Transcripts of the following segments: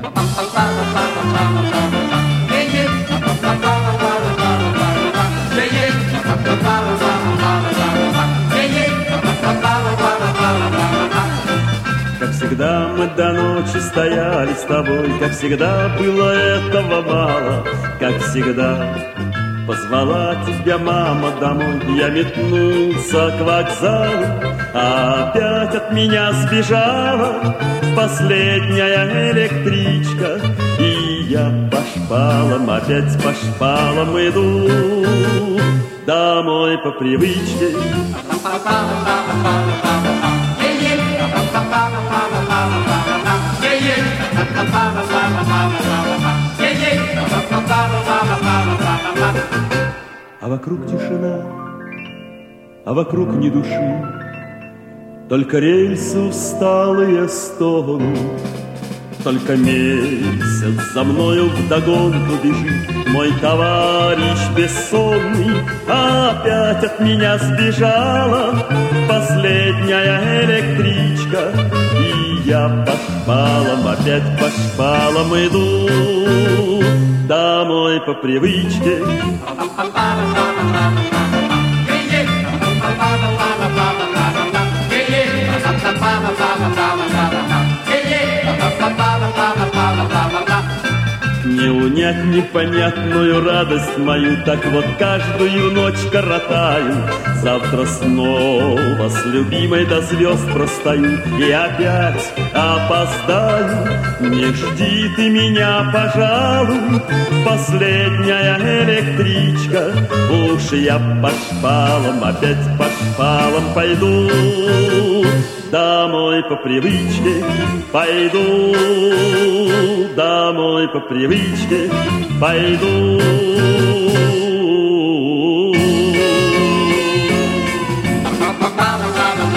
Как всегда мы до ночи стояли с тобой, как всегда было этого мало, как всегда позвала тебя мама домой. Я метнулся к вокзалу, а опять от меня сбежала последняя электричка. И я по шпалам, опять по шпалам иду домой по привычке. А вокруг тишина, а вокруг ни души, только рельсы усталые стонут, только месяц за мною вдогонку бежит мой товарищ бессонный. Опять от меня сбежала последняя электричка, и я по шпалам, опять по шпалам иду домой по привычке. Не унять непонятную радость мою, так вот каждую ночь коротаю. Завтра снова с любимой до звезд простою и опять опоздаю. Не жди ты меня, пожалуй, последняя электричка. Уж я по шпалам, опять по шпалам пойду домой по привычке, пойду домой по привычке, пойду.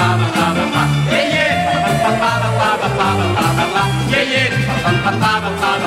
Yeah, yeah.